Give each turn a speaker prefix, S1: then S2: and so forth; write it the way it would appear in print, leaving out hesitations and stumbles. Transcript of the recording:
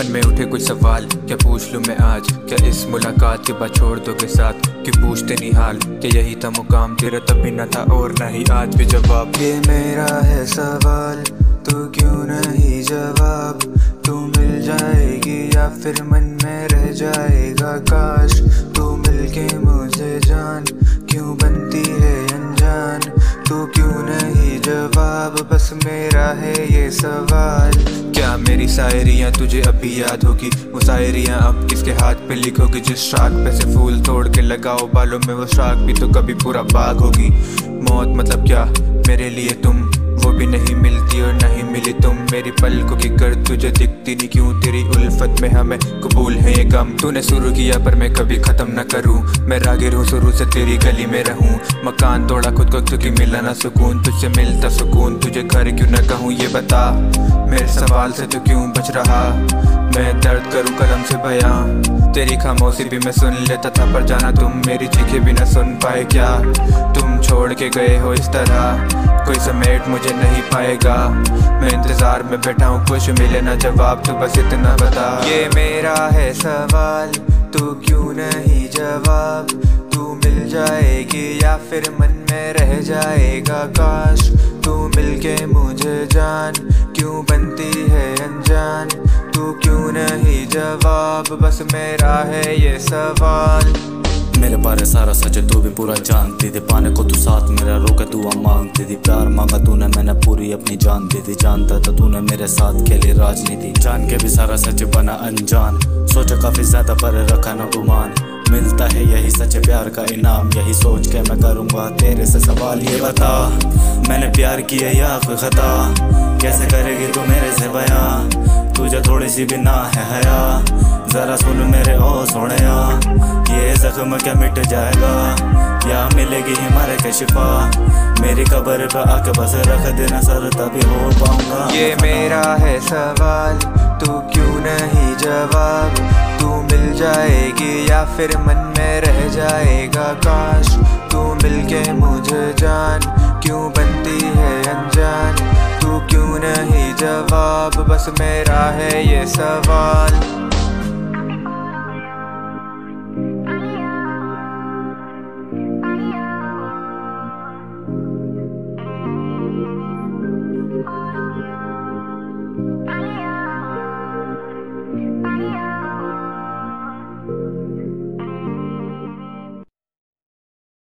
S1: मन में उठे कुछ सवाल, क्या पूछ लूं मैं आज? क्या इस मुलाकात के बाद छोड़ दोगे साथ? कि पूछते नहीं हाल, क्या यही था मुकाम तेरा तब भी न था और न ही आज भी जवाब?
S2: ये मेरा है सवाल, तू क्यों नहीं जवाब? तू मिल जाएगी या फिर मन में रह जाएगा काश? तू मिलके मुझे जान क्यों बनती है अनजान? तू क्यों नहीं जवाब? बस मेरा है ये सवाल।
S1: क्या मेरी शायरियाँ तुझे अभी याद होगी? वो शायरियाँ अब किसके हाथ पे लिखोगी? जिस शाख पे से फूल तोड़ के लगाओ बालों में, वो शाख भी तो कभी पूरा बाग होगी। मौत मतलब क्या मेरे लिए तुम, वो भी नहीं मिलती और नहीं मिली तुम। मेरी पलकों की कर तुझे दिखती नहीं क्यों? तेरी उल्फत में हमें कबूल है ये गम। तूने शुरू किया पर मैं कभी खत्म न करूं, मैं रागिर हूँ शुरू से तेरी गली में रहूं। मकान तोड़ा खुद को क्योंकि मिला ना सुकून, तुझसे मिलता सुकून तुझे घर क्यों न कहूँ? ये बता मेरे सवाल से तू क्यों बच रहा? मैं दर्द करूं कलम से बयां, तेरी खामोशी भी मैं सुन लेता था पर जाना तुम मेरी चीखें भी न सुन पाए क्या? तुम छोड़ के गए हो इस तरह, कोई समेट मुझे नहीं पाएगा। मैं इंतजार में बैठा हूँ, कुछ मिले ना जवाब, तू बस इतना बता।
S2: ये मेरा है सवाल, तू क्यों नहीं जवाब? तू मिल जाएगी या फिर मन में रह जाएगा काश? तू मिलके मुझे जान क्यों बनती है अनजान? तू क्यों नहीं जवाब? बस मेरा है ये सवाल।
S3: मेरे बारे सारा सच तू भी पूरा जानती थी, पाने को तू साथ मेरा रोके तू मांगती थी। प्यार मांगा तूने मैंने पूरी अपनी जान दी थी, जानता था तूने मेरे साथ खेली राजनीति। जान के भी सारा सच बना अनजान, सोचा काफी ज्यादा पर रखा न गुमान। मिलता है यही सच प्यार का इनाम, यही सोच के मैं करूँगा तेरे से सवाल। ये बता मैंने प्यार किया या कोई खता? कैसे करेगी तू मेरे से बयां? तुझे थोड़ी सी भी ना है हया, जरा सुन मेरे ओ सोनिया। ये जख्म क्या मिट जाएगा या मिलेगी हिमारे के शिफा? मेरी कब्र पे आके बस रख देना सर, तभी हो पाऊंगा।
S2: ये मेरा है सवाल, तू क्यों नहीं जवाब? तू मिल जाएगी या फिर मन में रह जाएगा काश? तू मिलके मुझे जान क्यों बनती है अनजान? तू क्यों नहीं जवाब? बस मेरा है ये सवाल।